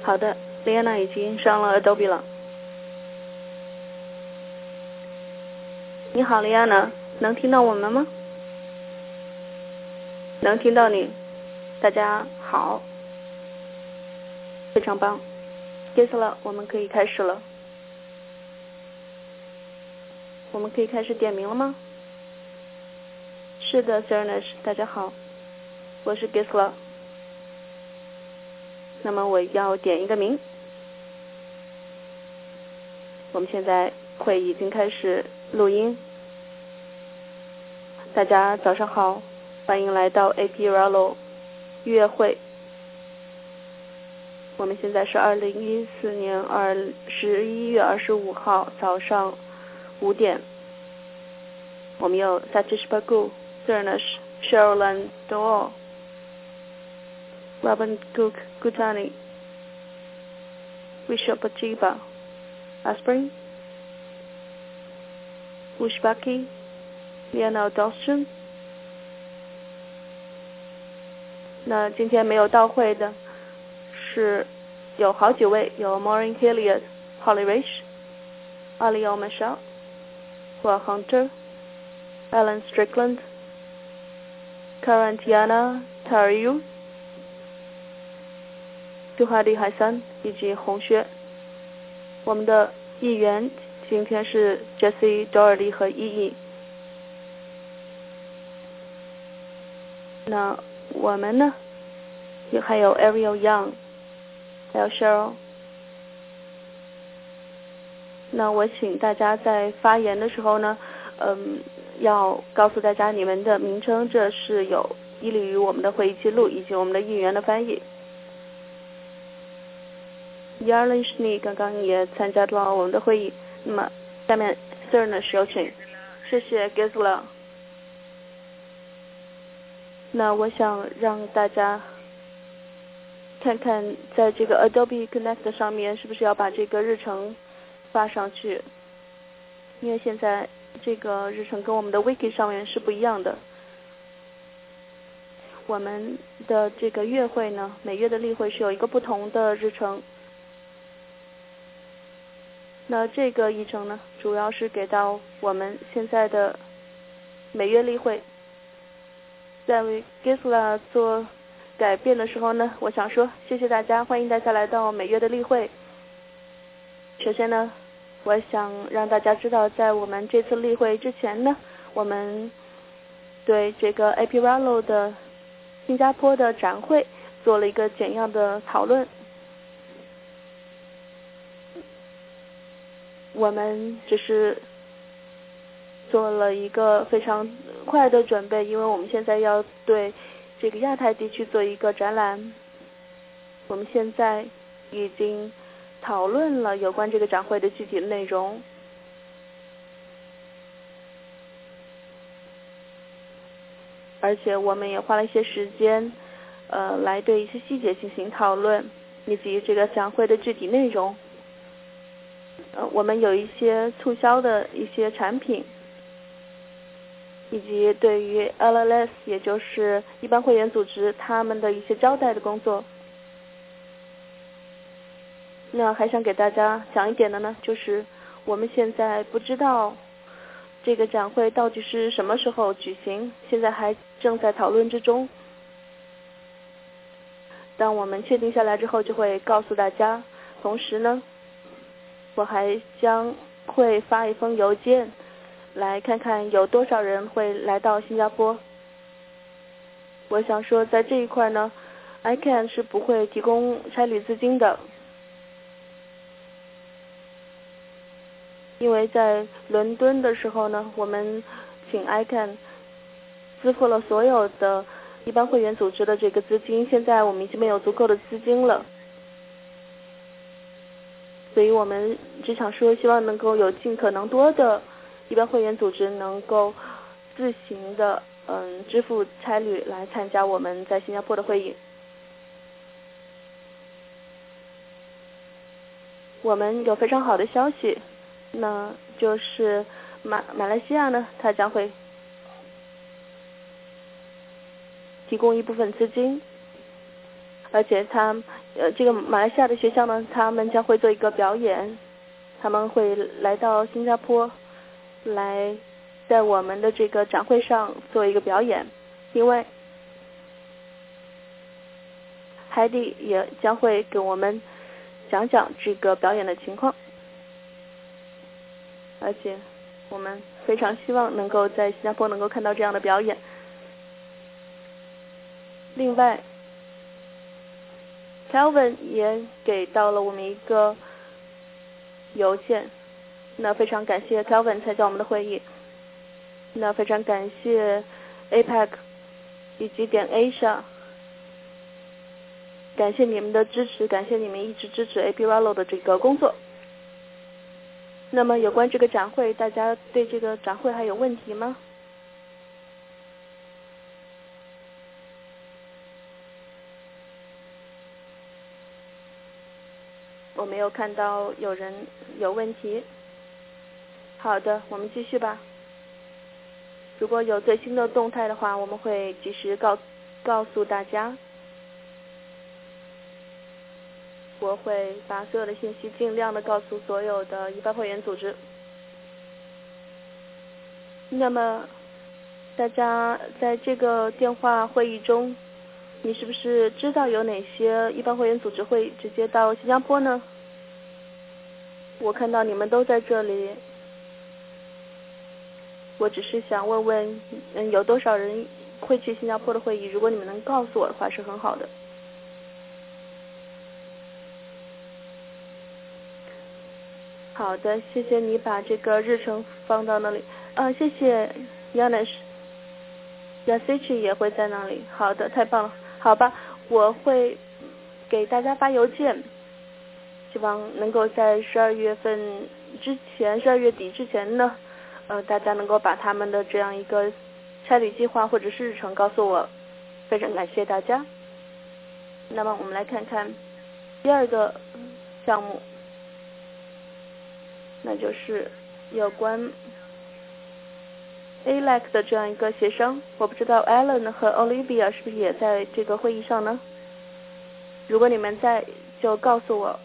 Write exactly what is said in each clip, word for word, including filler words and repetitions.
好的 ，Liana 已经上了 Adobe 了。你好 ，Liana， 能听到我们吗？能听到你。大家好，非常棒。Gisela， 我们可以开始了。我们可以开始点名了吗？是的 ，Serenish， 大家好，我是 Gisela。那么我要点一个名。我们现在会已经开始录音。大家早上好，欢迎来到 A P Rallo 月会。我们现在是二零一四年二十一月二十五号早上五点。我们有 Satish Bagu、Serenish、Sherilyn Doyle、Robin Cook-Gutani、Rishabh Pajiba、Aspirin、Ushbaki、Liana Dawson。那今天没有到会的是有好几位，有 Maureen Hilliard、Holly Rich、Alio Michelle、Will Hunter、Alan Strickland、Karantiana Tariu、Suhadi Hassan 以及洪薛。我们的议员今天是 Jessie Doherty 和 E E。那我们呢，也还有 Ariel Young， 还有 Cheryl。那我请大家在发言的时候呢，嗯，要告诉大家你们的名称，这是有依赖于我们的会议记录以及我们的议员的翻译。Yarlin Schnee 刚刚也参加了我们的会议。那么下面 Serenish 有请。谢谢 Gisela。那我想让大家看看在这个 Adobe Connect 上面是不是要把这个日程发上去，因为现在这个日程跟我们的 Wiki 上面是不一样的。我们的这个月会呢，每月的例会是有一个不同的日程。那这个议程呢，主要是给到我们现在的每月例会。在为 Gisela 做改变的时候呢，我想说谢谢大家，欢迎大家来到每月的例会。首先呢，我想让大家知道，在我们这次例会之前呢，我们对这个 A P Rallo 的新加坡的展会做了一个简要的讨论。我们只是做了一个非常快的准备，因为我们现在要对这个亚太地区做一个展览。我们现在已经讨论了有关这个展会的具体内容，而且我们也花了一些时间呃，来对一些细节进行讨论，以及这个展会的具体内容。呃，我们有一些促销的一些产品，以及对于 L L S 也就是一般会员组织他们的一些招待的工作。那还想给大家讲一点的呢，就是我们现在不知道这个展会到底是什么时候举行，现在还正在讨论之中。当我们确定下来之后就会告诉大家。同时呢，我还将会发一封邮件来看看有多少人会来到新加坡。我想说在这一块呢 I C A N 是不会提供差旅资金的，因为在伦敦的时候呢，我们请 I C A N 支付了所有的一般会员组织的这个资金，现在我们已经没有足够的资金了，所以我们只想说希望能够有尽可能多的一般会员组织能够自行的嗯支付差旅来参加我们在新加坡的会议。我们有非常好的消息，那就是马马来西亚呢，它将会提供一部分资金， 而且他呃这个马来西亚的学校呢，他们将会做一个表演，他们会来到新加坡，来在我们的这个展会上做一个表演。另外，海蒂也将会给我们讲讲这个表演的情况，而且我们非常希望能够在新加坡能够看到这样的表演。另外 Kelvin 也给到了我们一个邮件，那非常感谢 Kelvin 参加我们的会议，那非常感谢 A P E C 以及点 Asia， 感谢你们的支持，感谢你们一直支持 A P Rallo 的这个工作。那么有关这个展会，大家对这个展会还有问题吗？我没有看到有人有问题。好的，我们继续吧。如果有最新的动态的话，我们会及时告告诉大家。我会把所有的信息尽量的告诉所有的一般会员组织。那么大家在这个电话会议中，你是不是知道有哪些一般会员组织会直接到新加坡呢？我看到你们都在这里，我只是想问问，嗯，有多少人会去新加坡的会议？如果你们能告诉我的话，是很好的。好的，谢谢你把这个日程放到那里。啊，谢谢 Yanesh。Yasichi 也会在那里。好的，太棒了。好吧，我会给大家发邮件，希望能够在十二月份之前，十二月底之前呢，呃，大家能够把他们的这样一个差旅计划或者是日程告诉我。非常感谢大家。那么我们来看看第二个项目，那就是有关 A L E C 的这样一个协商。我不知道 Alan 和 Olivia 是不是也在这个会议上呢？如果你们在，就告诉我。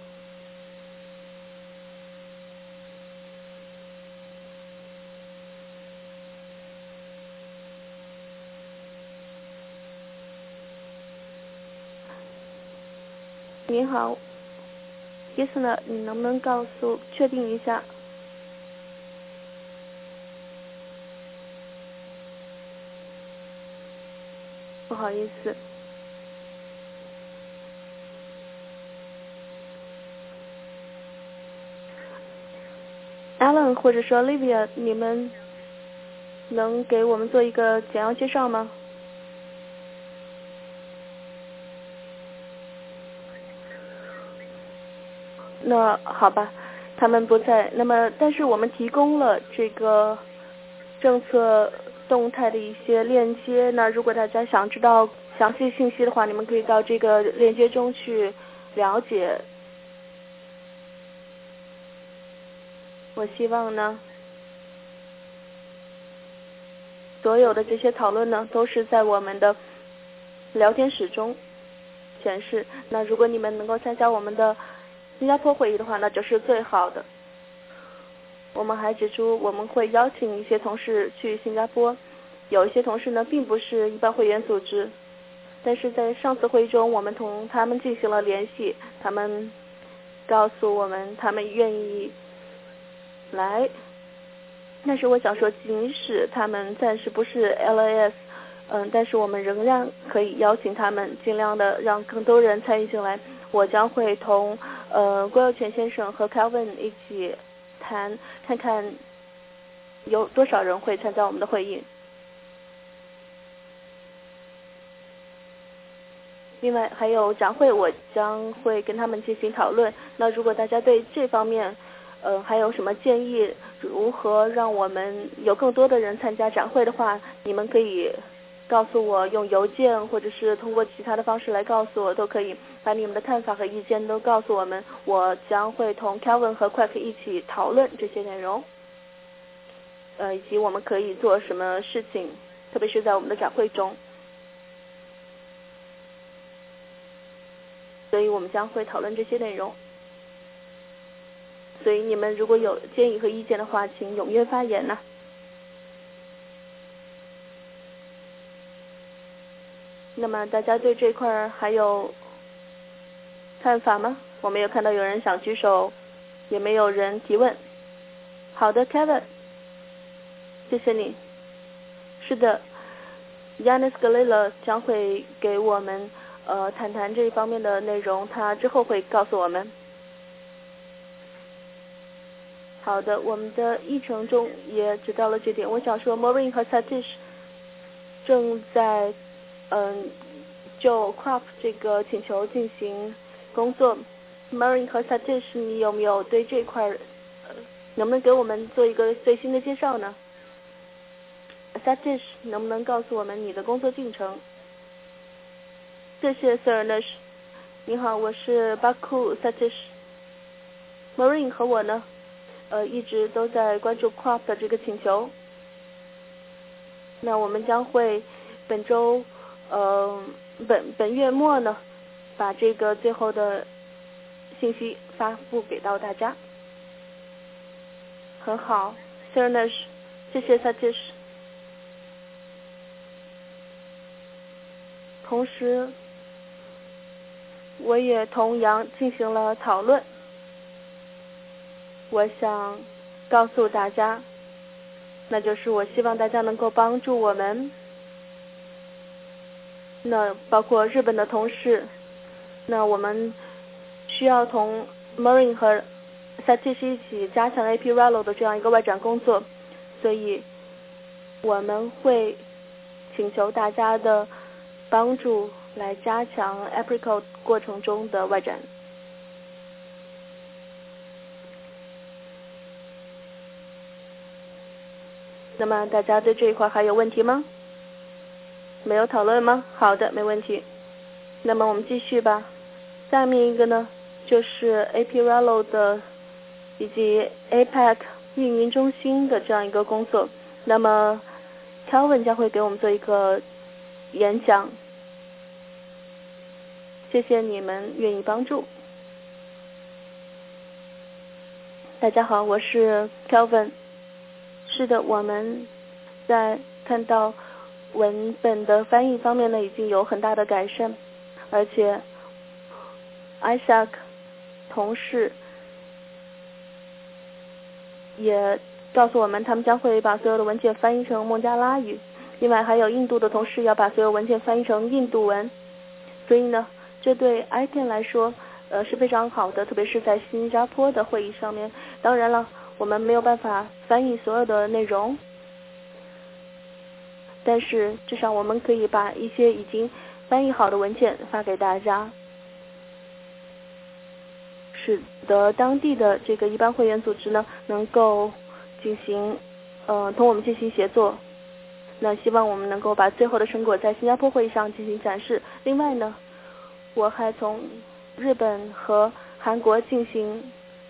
您好 Gisela， 你能不能告诉确定一下？不好意思。Alan 或者说 Olivia， 你们能给我们做一个简要介绍吗？那好吧，他们不在。那么，但是我们提供了这个政策动态的一些链接。那如果大家想知道详细信息的话，你们可以到这个链接中去了解。我希望呢，所有的这些讨论呢，都是在我们的聊天室中显示。那如果你们能够参加我们的新加坡会议的话，那就是最好的。我们还指出，我们会邀请一些同事去新加坡，有一些同事呢并不是一般会员组织，但是在上次会议中，我们同他们进行了联系，他们告诉我们他们愿意来。但是我想说，即使他们暂时不是 L A S， 嗯，但是我们仍然可以邀请他们，尽量的让更多人参与进来。我将会同呃郭佑全先生和 Kelvin 一起谈，看看有多少人会参加我们的会议。另外还有展会，我将会跟他们进行讨论。那如果大家对这方面呃还有什么建议，如何让我们有更多的人参加展会的话，你们可以告诉我，用邮件或者是通过其他的方式来告诉我，都可以把你们的看法和意见都告诉我们。我将会同 Kelvin 和 Quack 一起讨论这些内容，呃，以及我们可以做什么事情，特别是在我们的展会中。 所以我们将会讨论这些内容。所以你们如果有建议和意见的话，请踊跃发言呢。那么大家对这块还有看法吗？我没有看到有人想举手，也没有人提问。好的 ，Kevin， 谢谢你。是的 ，Yanis Galila 将会给我们呃谈谈这一方面的内容，他之后会告诉我们。好的，我们的议程中也知道了这点。我想说 ，Maureen 和 Satish 正在嗯就 Crop 这个请求进行工作。Maureen 和 Satish， 你有没有对这块呃能不能给我们做一个最新的介绍呢 ？Satish， 能不能告诉我们你的工作进程？谢谢 Sir Nash。你好，我是 Baku Satish。Maureen 和我呢？呃，一直都在关注 Crop 的这个请求。那我们将会本周，呃，本本月末呢，把这个最后的信息发布给到大家。很好 ，Sir Nash， 谢谢 Satish。同时，我也同样进行了讨论。我想告诉大家，那就是我希望大家能够帮助我们，那包括日本的同事，那我们需要同 Maureen 和 Satish 一起加强 A P R A L O 的这样一个外展工作，所以我们会请求大家的帮助来加强 Apricot 过程中的外展。那么大家对这一块还有问题吗？没有讨论吗？好的，没问题。那么我们继续吧。下面一个呢，就是 A P R A L O 的以及 A P E C 运营中心的这样一个工作。那么 Calvin 将会给我们做一个演讲。谢谢你们愿意帮助。大家好，我是 Calvin。是的，我们在看到文本的翻译方面呢，已经有很大的改善，而且 Isaac 同事也告诉我们，他们将会把所有的文件翻译成孟加拉语。另外，还有印度的同事要把所有文件翻译成印度文。所以呢，这对 I P E N 来说，呃是非常好的，特别是在新加坡的会议上面。当然了，我们没有办法翻译所有的内容，但是至少我们可以把一些已经翻译好的文件发给大家，使得当地的这个一般会员组织呢能够进行呃同我们进行协作。那希望我们能够把最后的成果在新加坡会议上进行展示。另外呢，我还从日本和韩国进行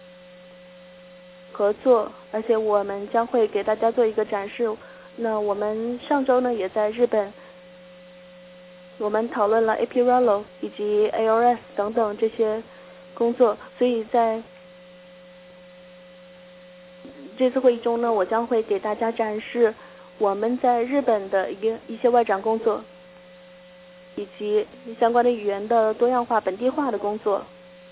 合作，而且我们将会给大家做一个展示。那我们上周呢也在日本，我们讨论了 A P R A L O 以及 A R S 等等这些工作，所以在这次会议中呢，我将会给大家展示我们在日本的一个一些外展工作，以及相关的语言的多样化本地化的工作，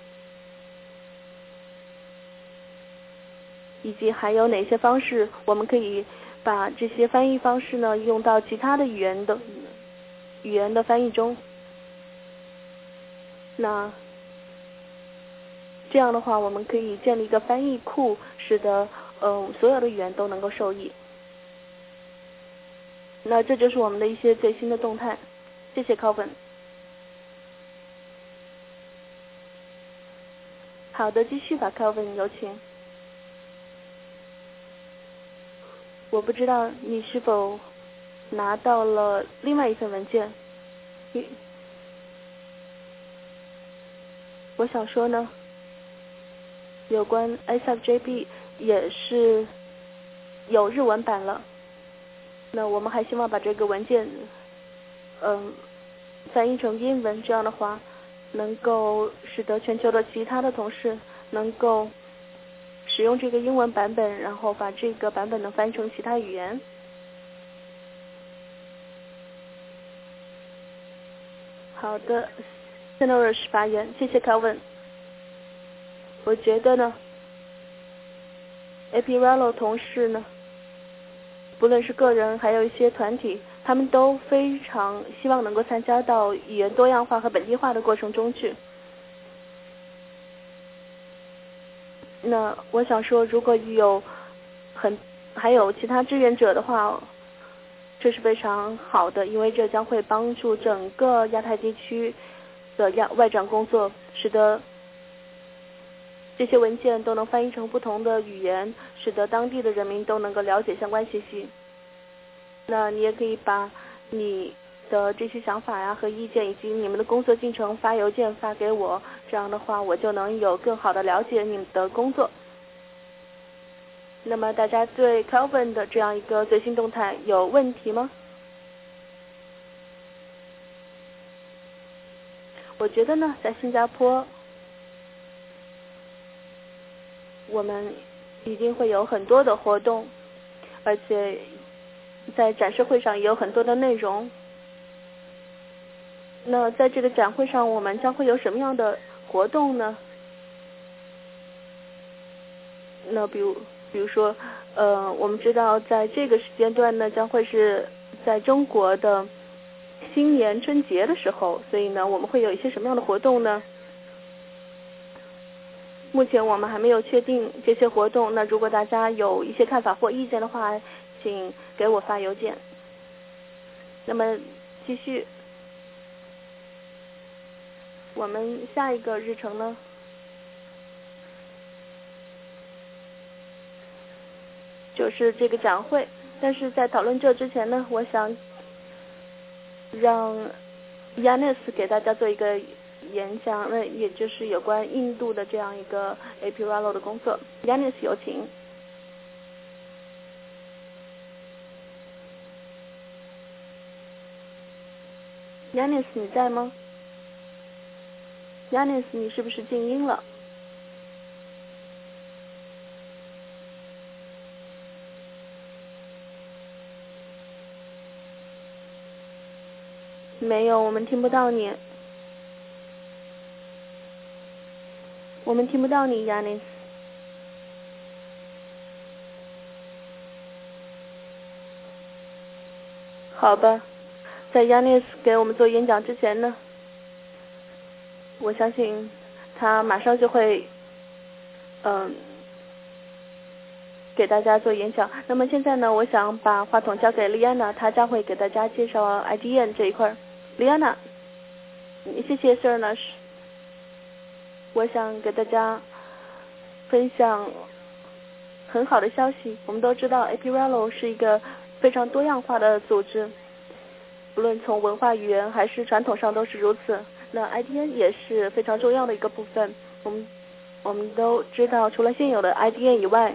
以及还有哪些方式我们可以把这些翻译方式呢用到其他的语言的语言的翻译中。那这样的话，我们可以建立一个翻译库，使得嗯所有的语言都能够受益。那这就是我们的一些最新的动态。谢谢 Calvin。好的，继续吧 Calvin， 有请。我不知道你是否拿到了另外一份文件。我想说呢，有关 I S A C J P 也是有日文版了。那我们还希望把这个文件嗯翻译成英文，这样的话能够使得全球的其他的同事能够使用这个英文版本，然后把这个版本能翻译成其他语言。好的 ，Senorish 发言，谢谢 Calvin。我觉得呢 ，A P Rallo 同事呢，不论是个人还有一些团体，他们都非常希望能够参加到语言多样化和本地化的过程中去。那我想说，如果有很还有其他志愿者的话，这是非常好的，因为这将会帮助整个亚太地区的亚外展工作，使得这些文件都能翻译成不同的语言，使得当地的人民都能够了解相关信息。那你也可以把你的这些想法呀和意见以及你们的工作进程发邮件发给我，这样的话我就能有更好的了解你们的工作。那么大家对 Calvin 的这样一个最新动态有问题吗？我觉得呢，在新加坡，我们一定会有很多的活动，而且在展示会上也有很多的内容。那在这个展会上，我们将会有什么样的活动呢？那比如，比如说，呃，我们知道在这个时间段呢，将会是在中国的新年春节的时候，所以呢，我们会有一些什么样的活动呢？目前我们还没有确定这些活动，那如果大家有一些看法或意见的话，请给我发邮件。那么继续，我们下一个日程呢？就是这个展会，但是在讨论这之前呢，我想让 Yanis 给大家做一个演讲，那也就是有关印度的这样一个 A P Rallo 的工作。Yanis 有请。Yanis 你在吗 ？Yanis 你是不是静音了？没有，我们听不到你。我们听不到你 ，Yanis。好吧，在 Yanis 给我们做演讲之前呢，我相信他马上就会，嗯，给大家做演讲。那么现在呢，我想把话筒交给丽安娜，她将会给大家介绍 I D N 这一块。丽安娜，谢谢 Sirnash。我想给大家分享很好的消息。我们都知道 A P Rallo 是一个非常多样化的组织，不论从文化、语言还是传统上都是如此。那 I D N 也是非常重要的一个部分。我们我们都知道，除了现有的 I D N 以外，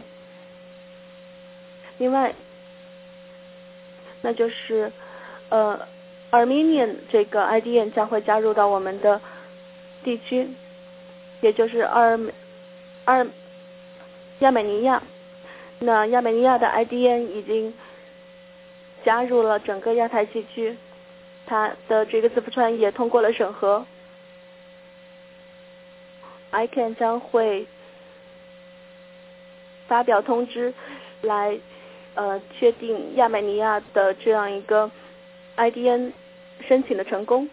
另外那就是呃 Armenian 这个 I D N 将会加入到我们的地区，也就是阿尔阿尔亚美尼亚。那亚美尼亚的 I D N 已经加入了整个亚太地区，它的这个字符串也通过了审核。I C A N 将会发表通知来呃确定亚美尼亚的这样一个 I D N 申请的成功。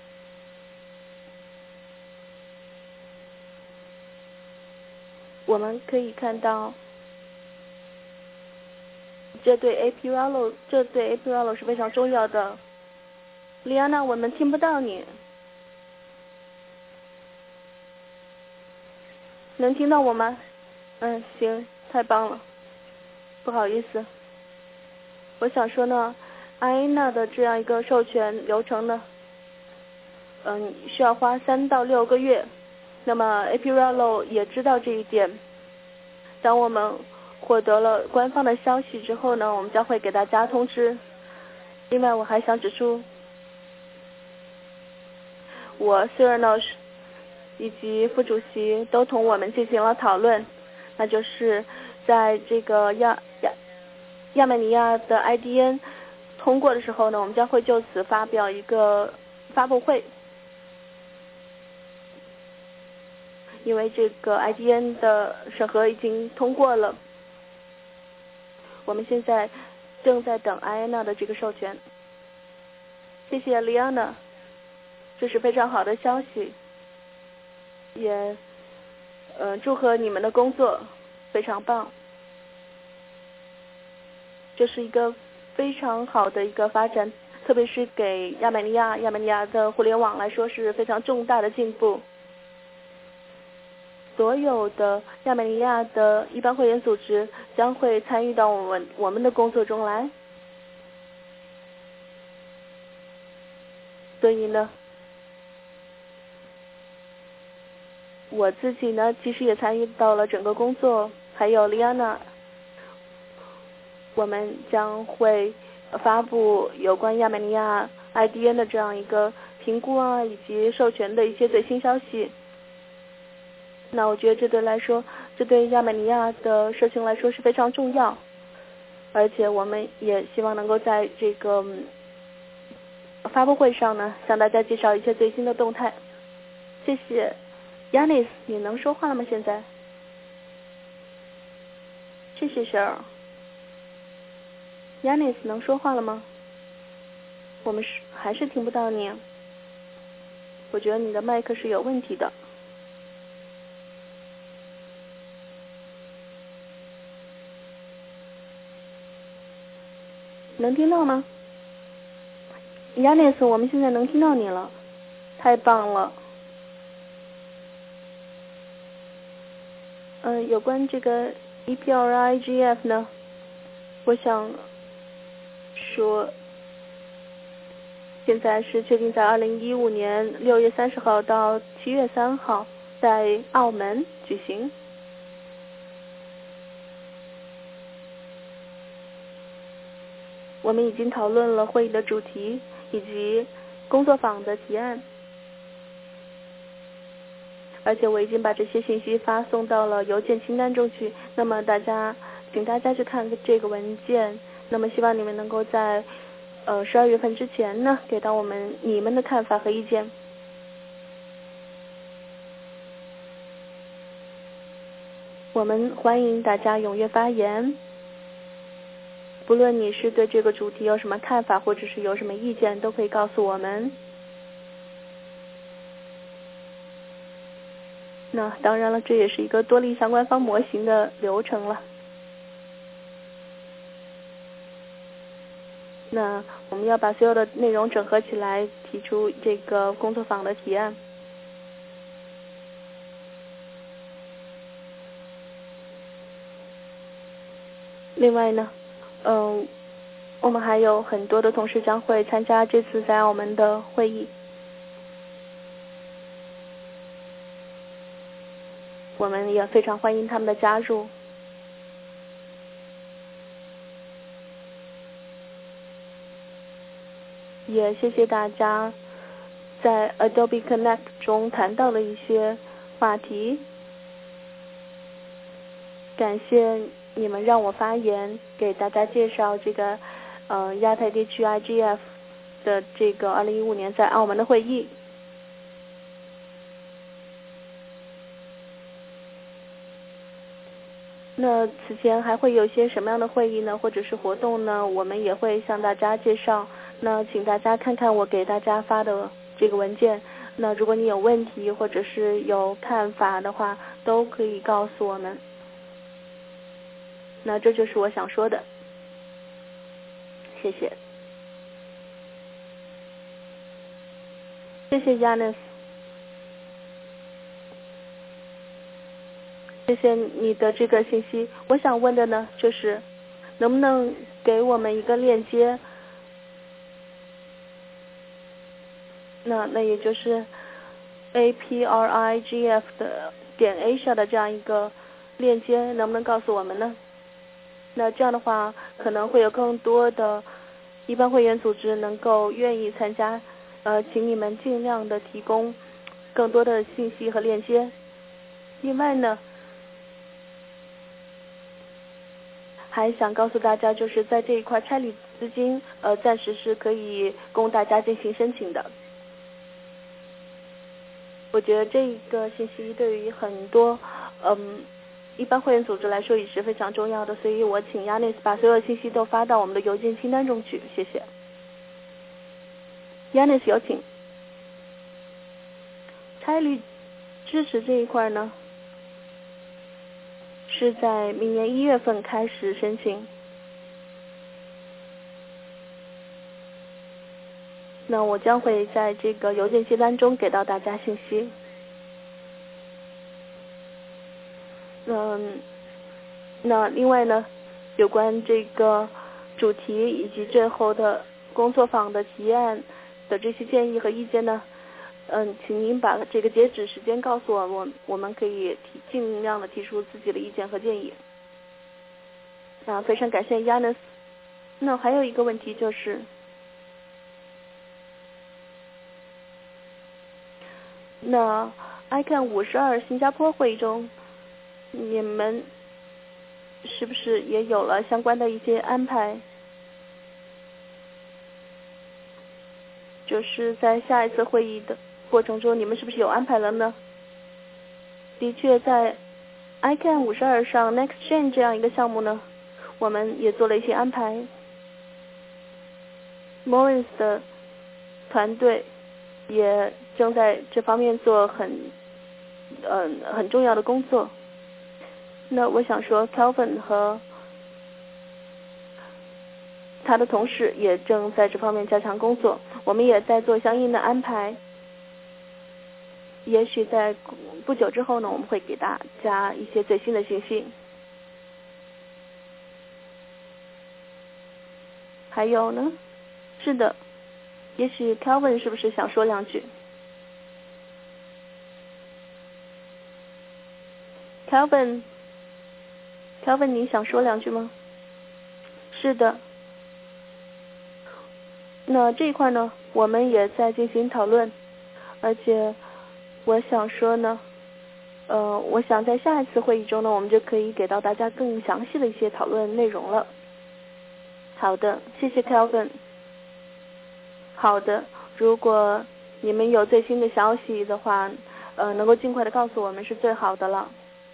我们可以看到，这对 A P Rallo 这对 A P Rallo 是非常重要的。丽安娜，我们听不到你，能听到我吗？嗯，行，太棒了。不好意思，我想说呢 ，I N A 的这样一个授权流程呢，嗯，需要花三到六个月。那么 A P Rallo 也知道这一点。当我们获得了官方的消息之后呢，我们将会给大家通知。另外，我还想指出，我 Sirnash 以及副主席都同我们进行了讨论，那就是在这个亚亚亚美尼亚的 I D N 通过的时候呢，我们将会就此发表一个发布会。因为这个 I D N 的审核已经通过了，我们现在正在等艾安娜的这个授权。谢谢丽安娜，这是非常好的消息，也呃祝贺你们的工作非常棒，这是一个非常好的一个发展，特别是给亚美尼亚亚美尼亚的互联网来说是非常重大的进步。所有的亚美尼亚的一般会员组织将会参与到我们我们的工作中来，所以呢，我自己呢其实也参与到了整个工作，还有丽安娜，我们将会发布有关亚美尼亚 I D N 的这样一个评估啊，以及授权的一些最新消息。那我觉得这对来说，这对亚美尼亚的社群来说是非常重要，而且我们也希望能够在这个发布会上呢，向大家介绍一些最新的动态。谢谢 Yanis， 你能说话了吗？现在？谢谢 Cheryl。Yanis 能说话了吗？我们是还是听不到你，我觉得你的麦克是有问题的。能听到吗 ？Yanis， 我们现在能听到你了，太棒了。嗯、呃，有关这个 E P R I G F 呢，我想说，现在是确定在二零一五年六月三十号到七月三号在澳门举行。我们已经讨论了会议的主题以及工作坊的提案，而且我已经把这些信息发送到了邮件清单中去。那么大家，请大家去看这个文件。那么希望你们能够在呃十二月份之前呢，给到我们你们的看法和意见。我们欢迎大家踊跃发言。不论你是对这个主题有什么看法，或者是有什么意见，都可以告诉我们。那当然了，这也是一个多利相关方模型的流程了。那我们要把所有的内容整合起来，提出这个工作坊的提案。另外呢，嗯，我们还有很多的同事将会参加这次在澳门的会议，我们也非常欢迎他们的加入。也谢谢大家在 Adobe Connect 中谈到了一些话题，感谢你们让我发言，给大家介绍这个呃亚太地区 I G F 的这个二零一五年在澳门的会议。那此前还会有一些什么样的会议呢，或者是活动呢？我们也会向大家介绍。那请大家看看我给大家发的这个文件。那如果你有问题或者是有看法的话，都可以告诉我们。那这就是我想说的。谢谢。谢谢 Yanis。谢谢你的这个信息。我想问的呢，就是能不能给我们一个链接？那那也就是 A P R I G F 的点 Asia 的这样一个链接，能不能告诉我们呢？那这样的话，可能会有更多的一般会员组织能够愿意参加。呃，请你们尽量的提供更多的信息和链接。另外呢，还想告诉大家，就是在这一块差旅资金，呃，暂时是可以供大家进行申请的。我觉得这个信息对于很多嗯一般会员组织来说也是非常重要的，所以我请 Yanis 把所有信息都发到我们的邮件清单中去，谢谢。Yanis 有请。差旅支持这一块呢，是在明年一月份开始申请。那我将会在这个邮件清单中给到大家信息。嗯，那另外呢，有关这个主题以及最后的工作坊的提案的这些建议和意见呢，嗯，请您把这个截止时间告诉我，我我们可以提尽量的提出自己的意见和建议。啊，非常感谢 Yanis。那还有一个问题就是。那 I C A N 五十二新加坡会议中，你们是不是也有了相关的一些安排？就是在下一次会议的过程中，你们是不是有安排了呢？的确，在 I C A N 五十二上 NextGen 这样一个项目呢，我们也做了一些安排。Morris 的团队也正在这方面做很嗯、呃、很重要的工作。那我想说 Calvin 和他的同事也正在这方面加强工作，我们也在做相应的安排。也许在不久之后呢，我们会给大家一些最新的信息。还有呢？是的，也许 Calvin 是不是想说两句？ Calvin Calvin 你想说两句吗？是的。那这一块呢，我们也在进行讨论，而且我想说呢，呃，我想在下一次会议中呢，我们就可以给到大家更详细的一些讨论内容了。好的，谢谢 Calvin。好的，如果你们有最新的消息的话，呃，能够尽快的告诉我们是最好的了。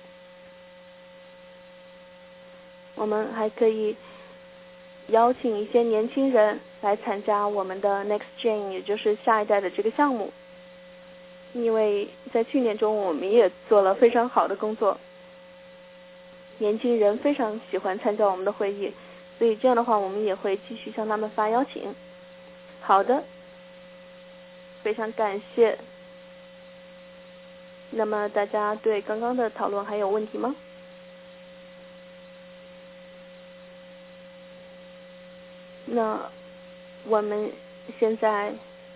我们还可以邀请一些年轻人来参加我们的 NextGen， 也就是下一代的这个项目。因为在去年中我们也做了非常好的工作，年轻人非常喜欢参加我们的会议，所以这样的话我们也会继续向他们发邀请。好的，非常感谢。那么大家对刚刚的讨论还有问题吗？那我们现在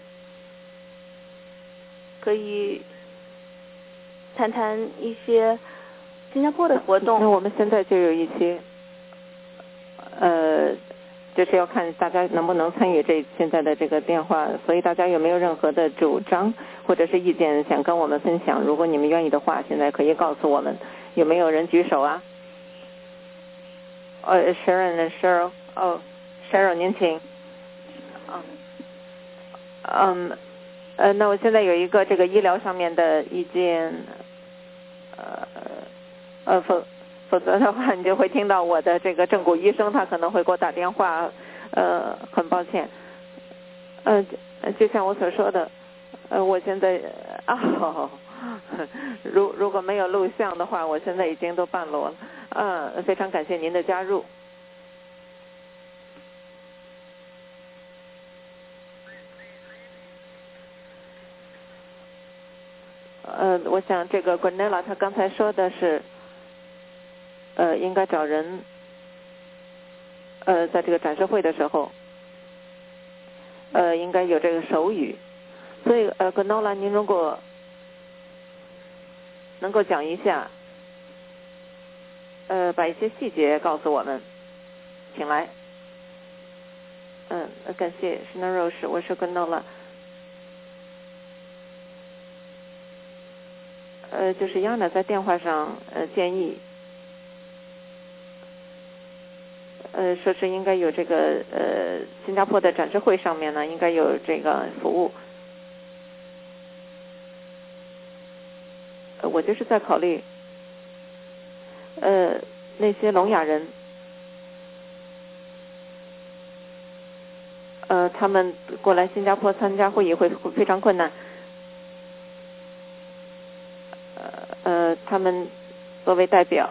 可以谈谈一些新加坡的活动。 那我们现在就有一些呃就是要看大家能不能参与这现在的这个电话，所以大家有没有任何的主张或者是意见想跟我们分享？如果你们愿意的话，现在可以告诉我们。有没有人举手啊？呃 Sharon Cheryl 哦 Cheryl 您请。嗯呃那我现在有一个这个医疗上面的意见，呃呃否否则的话你就会听到我的这个正骨医生他可能会给我打电话，呃很抱歉。呃就像我所说的，呃我现在啊、哦、如如果没有录像的话，我现在已经都半裸了。呃非常感谢您的加入。呃，我想这个 Granella 他刚才说的是，呃，应该找人，呃，在这个展示会的时候，呃，应该有这个手语。所以，呃 Granella 您如果能够讲一下，呃，把一些细节告诉我们，请来。嗯、呃，感谢 Shana Rose， 我是 Granella。 呃，就是亚娜在电话上呃建议，呃，说是应该有这个呃新加坡的展示会上面呢，应该有这个服务。呃，我就是在考虑，呃，那些聋哑人，呃，他们过来新加坡参加会议会会非常困难。呃，他们作为代表，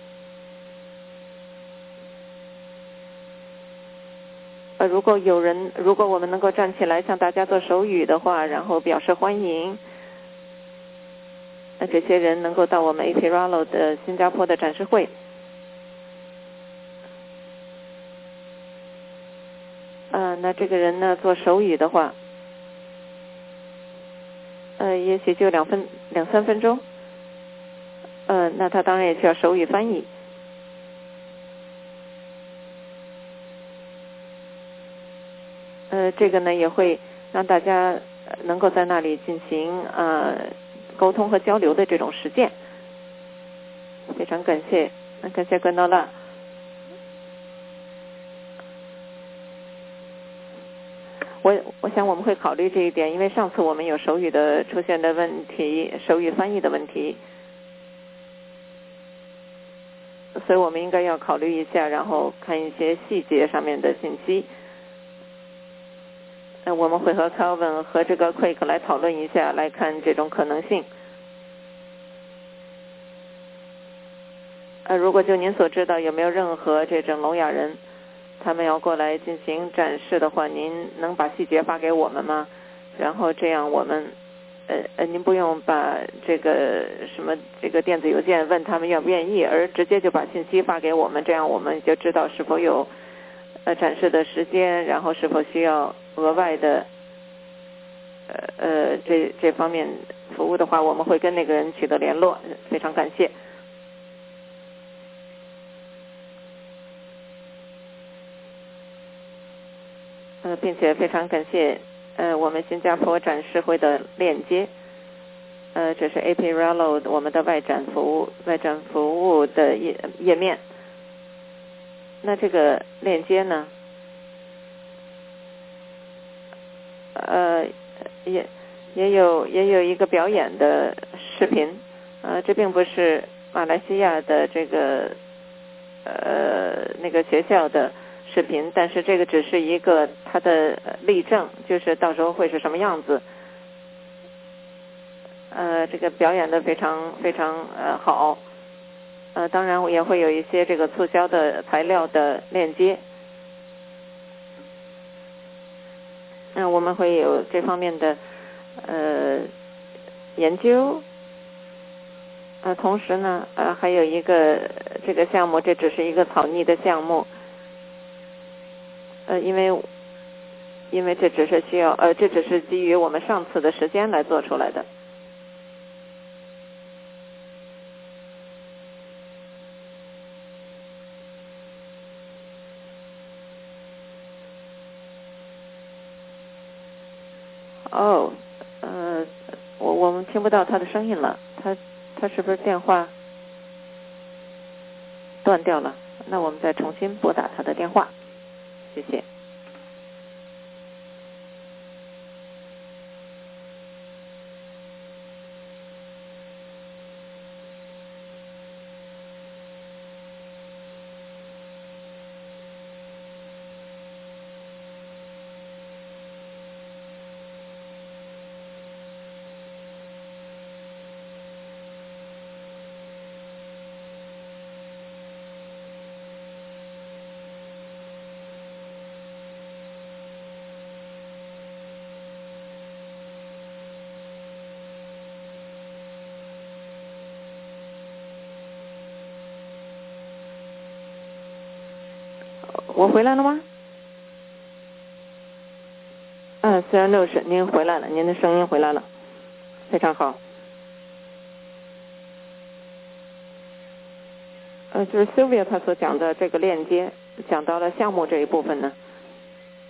呃，如果有人，如果我们能够站起来向大家做手语的话，然后表示欢迎，那这些人能够到我们 A P Rallo 的新加坡的展示会，呃，那这个人呢做手语的话，呃，也许就两分两三分钟，呃，那他当然也需要手语翻译。呃，这个呢也会让大家能够在那里进行呃沟通和交流的这种实践。非常感谢，感谢关道拉。我我想我们会考虑这一点，因为上次我们有手语的出现的问题，手语翻译的问题，所以我们应该要考虑一下，然后看一些细节上面的信息。呃，我们会和 Calvin 和这个 Quick 来讨论一下，来看这种可能性。呃，如果就您所知道有没有任何这种聋哑人，他们要过来进行展示的话，您能把细节发给我们吗？然后这样我们，呃呃，您不用把这个什么这个电子邮件问他们愿不愿意，而直接就把信息发给我们，这样我们就知道是否有呃展示的时间，然后是否需要额外的呃呃这这方面服务的话，我们会跟那个人取得联络。非常感谢。呃，并且非常感谢呃我们新加坡展示会的链接，呃，这是 A P Rallo 我们的外展服务外展服务的页页面。那这个链接呢，呃，也也有也有一个表演的视频，呃，这并不是马来西亚的这个呃那个学校的视频，但是这个只是一个它的例证，就是到时候会是什么样子。呃，这个表演的非常非常呃好，呃，当然我也会有一些这个促销的材料的链接。那、呃、我们会有这方面的呃研究。呃，同时呢，呃，还有一个这个项目，这只是一个草拟的项目。呃，因为因为这只是需要，呃，这只是基于我们上次的时间来做出来的。哦，呃，我我们听不到他的声音了，他他是不是电话断掉了？那我们再重新拨打他的电话，谢谢。我回来了吗？嗯，虽然六十，您回来了，您的声音回来了，非常好。呃，就是 Sylvia 她所讲的这个链接，讲到了项目这一部分呢。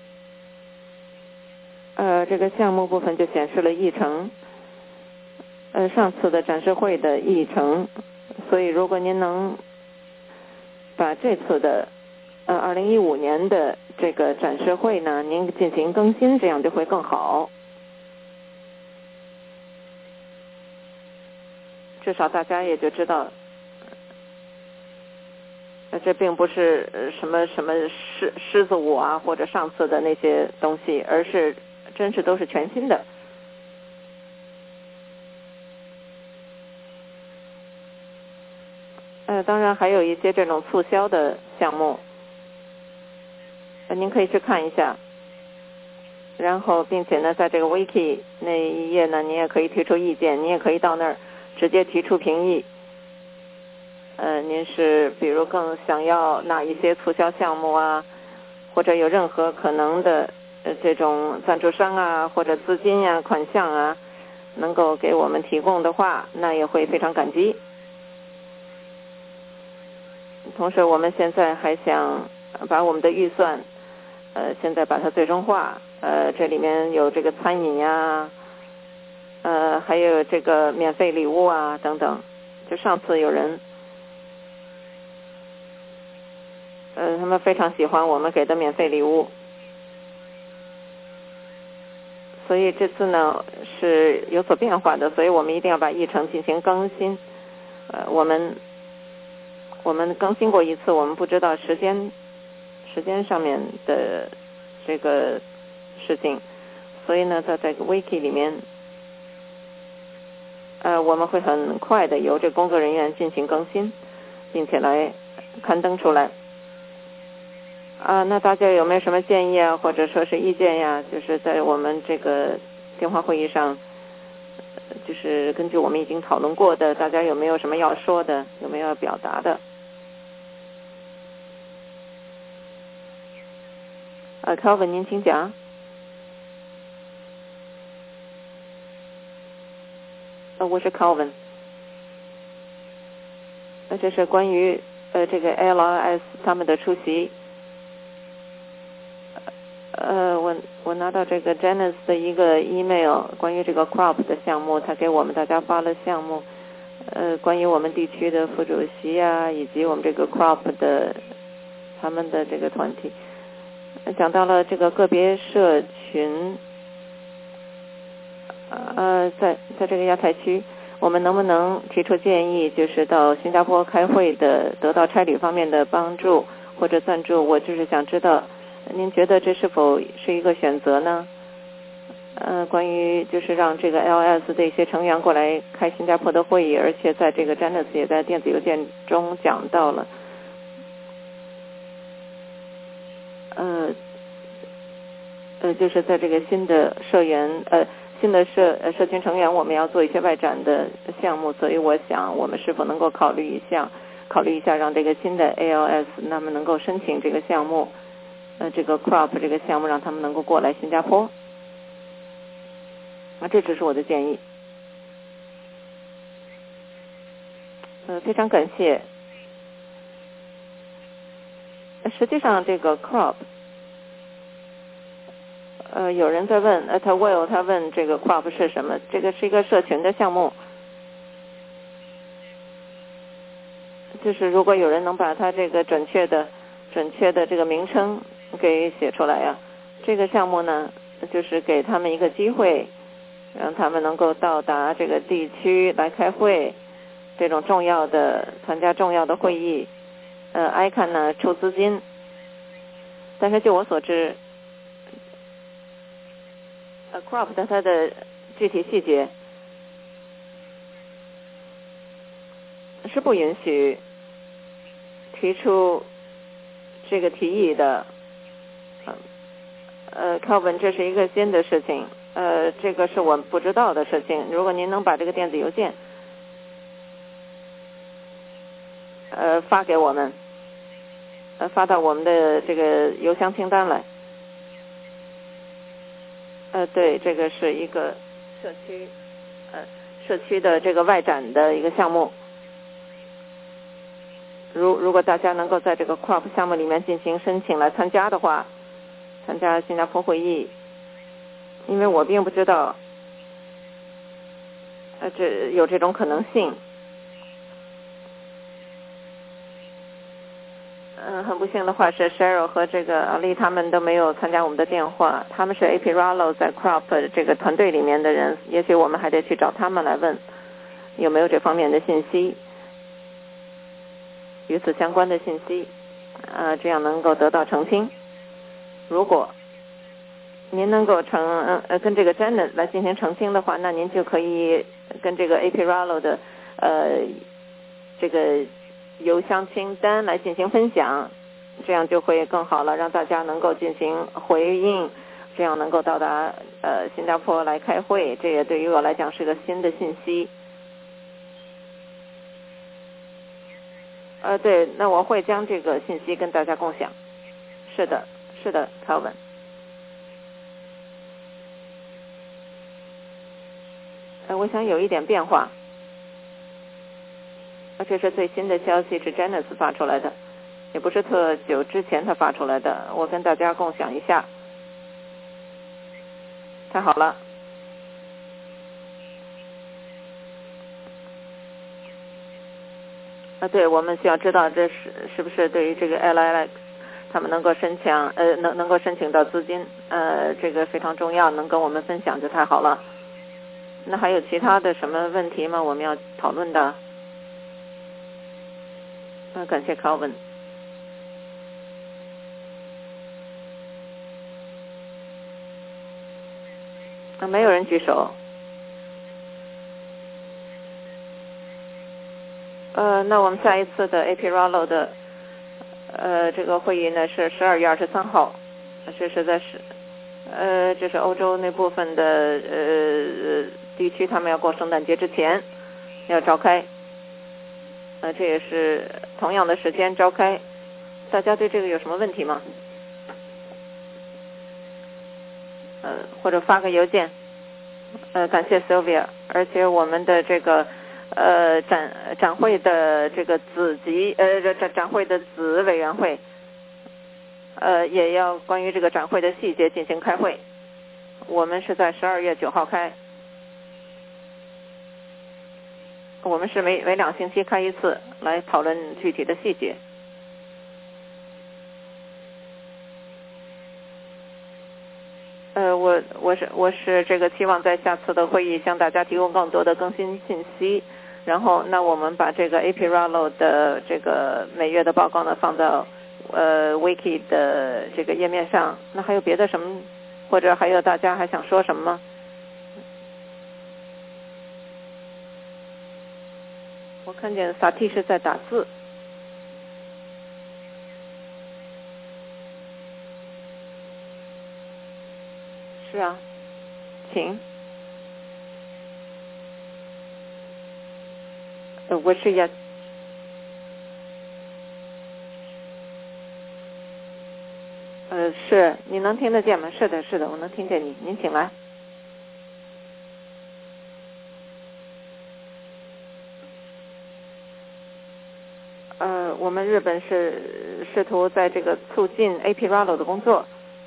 呃，这个项目部分就显示了议程， 呃上次的展示会的议程，所以如果您能把这次的呃二零一五年的这个展示会呢，您进行更新，这样就会更好。至少大家也就知道，呃，这并不是什么什么狮狮子舞啊，或者上次的那些东西，而是真是都是全新的。呃，当然还有一些这种促销的项目，呃，您可以去看一下。然后，并且呢，在这个 Wiki 那一页呢，你也可以提出意见，你也可以到那儿直接提出评议。呃，您是比如更想要哪一些促销项目啊，或者有任何可能的呃这种赞助商啊，或者资金呀、啊、款项啊，能够给我们提供的话，那也会非常感激。同时，我们现在还想把我们的预算，呃，现在把它最终化。呃，这里面有这个餐饮呀，呃，还有这个免费礼物啊等等。就上次有人，呃，他们非常喜欢我们给的免费礼物，所以这次呢是有所变化的，所以我们一定要把议程进行更新。呃，我们我们更新过一次，我们不知道时间时间上面的这个事情，所以呢，在这个 Wiki 里面，呃，我们会很快的由这工作人员进行更新，并且来刊登出来。啊，那大家有没有什么建议啊，或者说是意见呀？就是在我们这个电话会议上，就是根据我们已经讨论过的，大家有没有什么要说的，有没有要表达的？呃 ，Calvin， 您请讲。呃，我是 Calvin。呃，这是关于呃这个 L R S 他们的出席。呃，我我拿到这个 Janice 的一个 email， 关于这个 crop 的项目，他给我们大家发了项目，呃，关于我们地区的副主席啊，以及我们这个 crop 的他们的这个团体，讲到了这个个别社群，呃，在在这个亚太区，我们能不能提出建议，就是到新加坡开会的，得到差旅方面的帮助或者赞助？我就是想知道，您觉得这是否是一个选择呢？呃，关于就是让这个 L S 的一些成员过来开新加坡的会议，而且在这个 Janice 也在电子邮件中讲到了，呃，呃，就是在这个新的社员呃新的社呃社群成员，我们要做一些外展的项目，所以我想我们是否能够考虑一下，考虑一下让这个新的 A L S 那么能够申请这个项目，呃，这个 crop 这个项目让他们能够过来新加坡。啊，这只是我的建议。呃，非常感谢。实际上，这个 crop， 呃，有人在问，呃，他 Will 他问这个 crop 是什么？这个是一个社群的项目，就是如果有人能把它这个准确的、准确的这个名称给写出来呀，这个项目呢，就是给他们一个机会。让他们能够到达这个地区来开会，这种重要的参加重要的会议。呃 ，I C A N 呢出资金，但是就我所知，呃 ，crop 的它的具体细节是不允许提出这个提议的。呃 ，Calvin， 这是一个新的事情。呃，这个是我不知道的事情。如果您能把这个电子邮件，呃，发给我们，呃，发到我们的这个邮箱清单来。呃，对，这个是一个社区，呃，社区的这个外展的一个项目。如如果大家能够在这个 crop 项目里面进行申请来参加的话，参加新加坡会议。因为我并不知道， 呃，这有这种可能性。嗯，很不幸的话是 Cheryl 和这个阿丽他们都没有参加我们的电话，他们是 A P Rallo 在 Crop 这个团队里面的人，也许我们还得去找他们来问有没有这方面的信息，与此相关的信息，呃，这样能够得到澄清。如果您能够成呃跟这个 Janet 来进行澄清的话，那您就可以跟这个 A P Rallo 的呃这个邮箱清单来进行分享，这样就会更好了，让大家能够进行回应，这样能够到达呃新加坡来开会，这也对于我来讲是个新的信息。呃，对，那我会将这个信息跟大家共享。是的，是的 ，Calvin。呃，我想有一点变化，这是最新的消息，是 Janice 发出来的，也不是特久之前他发出来的，我跟大家共享一下。太好了。啊，对，我们需要知道这是是不是对于这个 L I X 他们能够申请呃能能够申请到资金，呃，这个非常重要，能跟我们分享就太好了。那还有其他的什么问题吗？我们要讨论的？那感谢 Calvin。啊，没有人举手。呃，那我们下一次的 A P Rallo 的呃这个会议呢是十二月二十三号，这是在是呃这是欧洲那部分的呃地区，他们要过圣诞节之前要召开，呃这也是同样的时间召开。大家对这个有什么问题吗？呃或者发个邮件。呃感谢 Sylvia， 而且我们的这个呃展展会的这个子级呃展展会的子委员会呃也要关于这个展会的细节进行开会。我们是在十二月九号开，我们是每每两星期开一次，来讨论具体的细节。呃，我我是我是这个期望在下次的会议向大家提供更多的更新信息，然后那我们把这个 A P Rallo 的这个每月的报告呢放到呃 Wiki 的这个页面上。那还有别的什么？或者还有大家还想说什么吗？我看见萨蒂是在打字。是啊，请。呃，我是也。呃，是，你能听得见吗？是的，是的，我能听见你，您请来。呃，我们日本是试图在这个促进 A P Rallo 的工作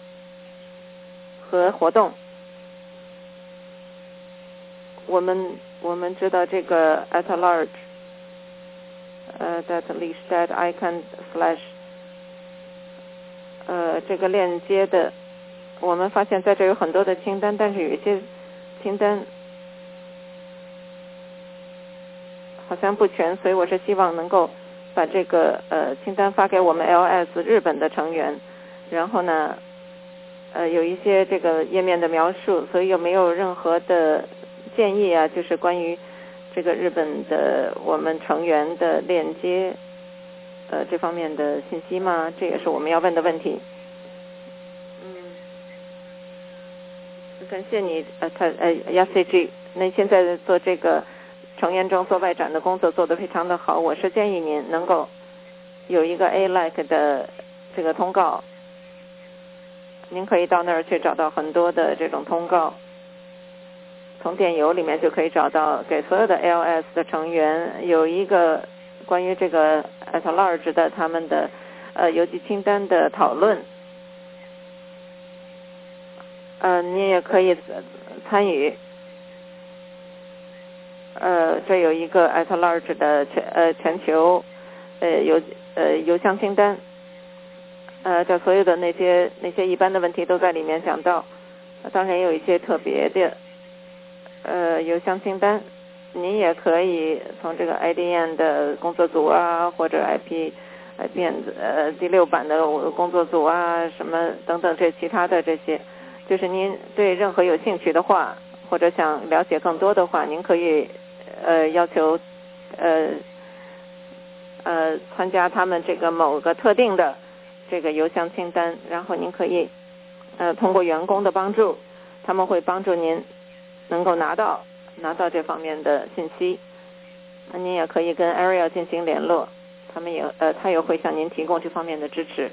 和活动。我们我们知道这个 at large， 呃 that least that icon slash， 呃这个链接的，我们发现在这有很多的清单，但是有一些清单好像不全，所以我是希望能够把这个呃清单发给我们 L S 日本的成员，然后呢呃有一些这个页面的描述，所以有没有任何的建议啊，就是关于这个日本的我们成员的链接呃这方面的信息吗？这也是我们要问的问题。嗯，感谢你呃他呃 Y C G， 那现在做这个成员中做外展的工作做得非常的好，我是建议您能够有一个 A L A C 的这个通告，您可以到那儿去找到很多的这种通告，从电邮里面就可以找到，给所有的 L S 的成员有一个关于这个 at large 的他们的呃邮寄清单的讨论。呃，你也可以参与。 呃，这有一个 at large 的全呃全球呃邮呃邮箱清单，呃，这所有的那些那些一般的问题都在里面讲到，当然也有一些特别的呃邮箱清单，您也可以从这个 I D N 的工作组啊，或者 I P I P N 呃第六版的工作组啊，什么等等这其他的这些，就是您对任何有兴趣的话，或者想了解更多的话，您可以呃要求呃呃参加他们这个某个特定的这个邮箱清单，然后您可以呃通过员工的帮助，他们会帮助您能够拿到拿到这方面的信息。那您也可以跟 Ariel 进行联络，他们也呃他也会向您提供这方面的支持。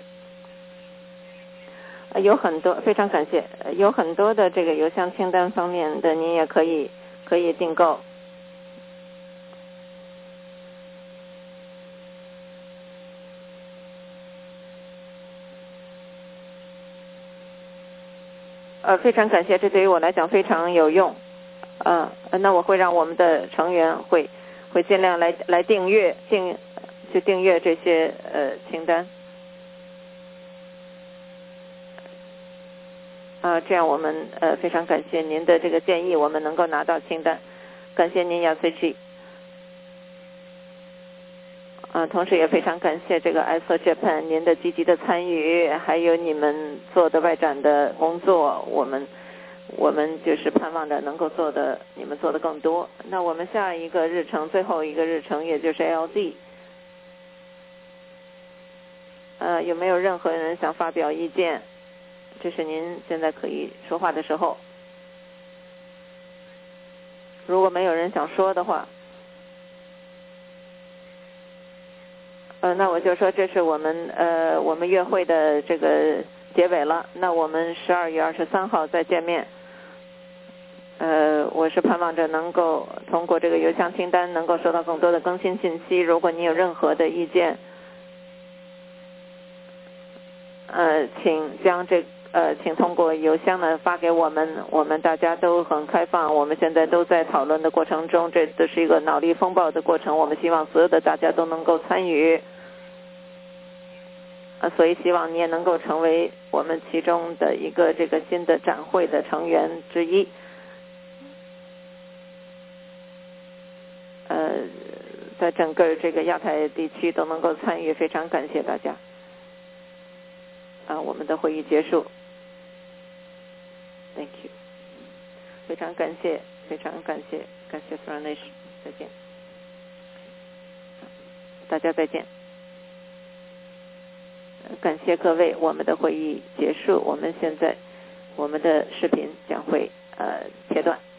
呃、有很多非常感谢，有很多的这个邮箱清单方面的您也可以可以订购。呃，非常感谢，这对于我来讲非常有用。呃，那我会让我们的成员会会尽量来来订阅订去订阅这些呃清单。呃，这样我们呃非常感谢您的这个建议，我们能够拿到清单。感谢您，亚翠奇。呃，同时也非常感谢这个 I S O Japan 您的积极的参与，还有你们做的外展的工作，我们我们就是盼望着能够做的你们做的更多。那我们下一个日程，最后一个日程也就是 L D， 呃，有没有任何人想发表意见？这是您现在可以说话的时候。如果没有人想说的话，呃，那我就说这是我们呃我们月会的这个结尾了。那我们十二月二十三号再见面。呃，我是盼望着能够通过这个邮箱清单能够收到更多的更新信息。如果你有任何的意见，呃，请将这呃，请通过邮箱呢发给我们。我们大家都很开放，我们现在都在讨论的过程中，这这是一个脑力风暴的过程。我们希望所有的大家都能够参与。呃，所以希望你也能够成为我们其中的一个这个新的展会的成员之一。呃，在整个这个亚太地区都能够参与，非常感谢大家。啊，我们的会议结束。Thank you。非常感谢，非常感谢，感谢 Franesh， 再见。大家再见。感谢各位，我们的会议结束。我们现在我们的视频将会呃切断。